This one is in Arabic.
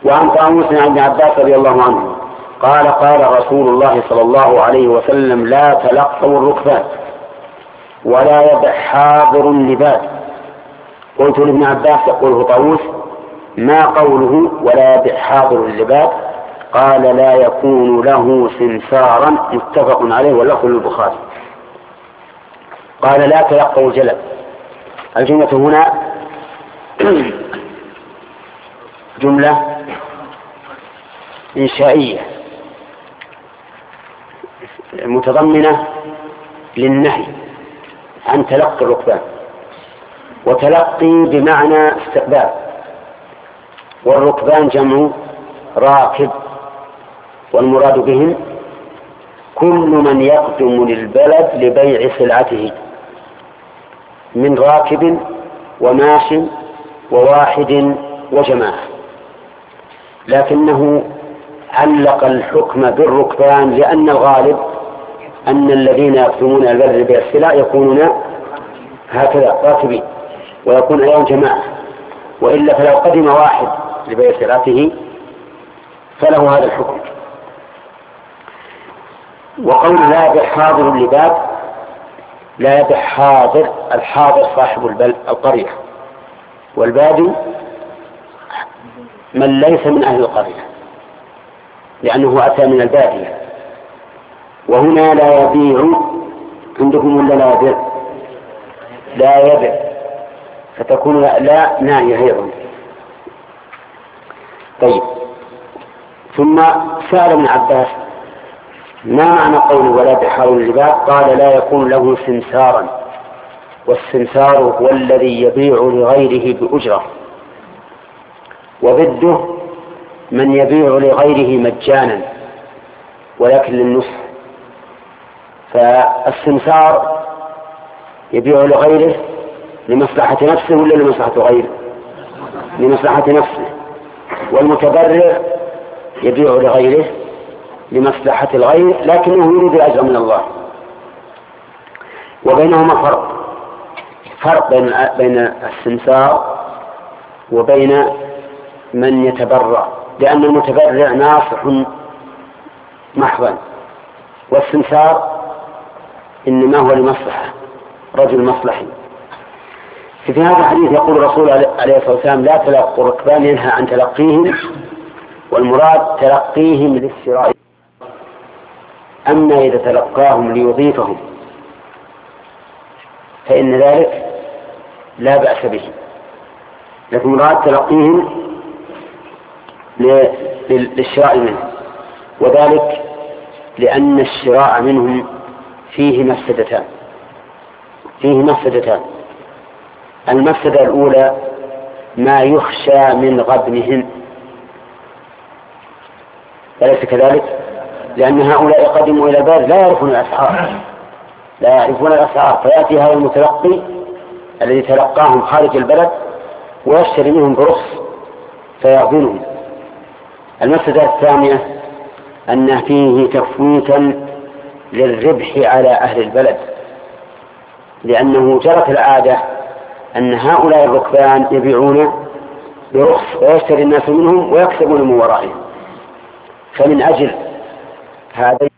وعن طاووس عن ابن عباس رضي الله عنه قال قال رسول الله صلى الله عليه وسلم لا تلقوا الركبان ولا يبع حاضر اللباد. قلت لابن عباس يقوله طاووس ما قوله ولا يبع حاضر اللباد؟ قال لا يكون له سمسارا، متفق عليه واللفظ للبخاري. قال لا تلقوا الجلب. الجملة هنا جملة إنشائية متضمنة للنهي عن تلقي الركبان، وتلقي بمعنى استقبال، والركبان جمع راكب، والمراد بهم كل من يقدم للبلد لبيع سلعته من راكب وماش وواحد وجماعة، لكنه علق الحكم بالركبان لأن الغالب أن الذين يقدمون البلد لبيع السلع يكونون هكذا راكبين، ويكون أيضا جماعة، وإلا فلو قدم واحد لبيع سلعته فله هذا الحكم. وقول لا يبع حاضر اللباد، لا يبع حاضر، الحاضر صاحب القرية، والبادي من ليس من أهل القرية لأنه أتى من البادية. وهنا لا يبيع عندكم ولا لا يبيع؟ لا يبيع، فتكون لا ناهية أيضا. طيب، ثم سأل ابن عباس ما معنى قوله ولا بحار اللباد؟ قال لا يكون له سمسارا، والسمسار هو الذي يبيع لغيره بأجرة، وضده من يبيع لغيره مجانا ولكن للنصح. فالسمسار يبيع لغيره لمصلحة نفسه ولا لمصلحة غيره؟ لمصلحة نفسه. والمتبرع يبيع لغيره لمصلحة الغير لكنه يريد الأجر من الله. وبينهما فرق بين السمسار وبين من يتبرع، لأن المتبرع ناصح محضا، والسمسار إنما هو لمصلحة، رجل مصلحي. في هذا الحديث يقول الرسول عليه الصلاة والسلام لا تلقوا الركبان، ينهى عن تلقيهم، والمراد تلقيهم للشراء. أما إذا تلقاهم ليضيفهم فإن ذلك لا بأس به، لكن مراد تلقيهم للشراء منه، وذلك لأن الشراء منهم فيه مفسدتان. المفسدة الأولى ما يخشى من غبنهم، أليس كذلك؟ لأن هؤلاء قدموا إلى البلد لا يعرفون الأسعار، فيأتي هذا المتلقي الذي تلقاهم خارج البلد ويشتري منهم برخص فيغبنهم. المفسدة الثانية أن فيه تفويتا للربح على أهل البلد، لأنه جرت العادة أن هؤلاء الركبان يبيعون برخص ويشتري الناس منهم ويكسبون من ورائهم. فمن أجل هذا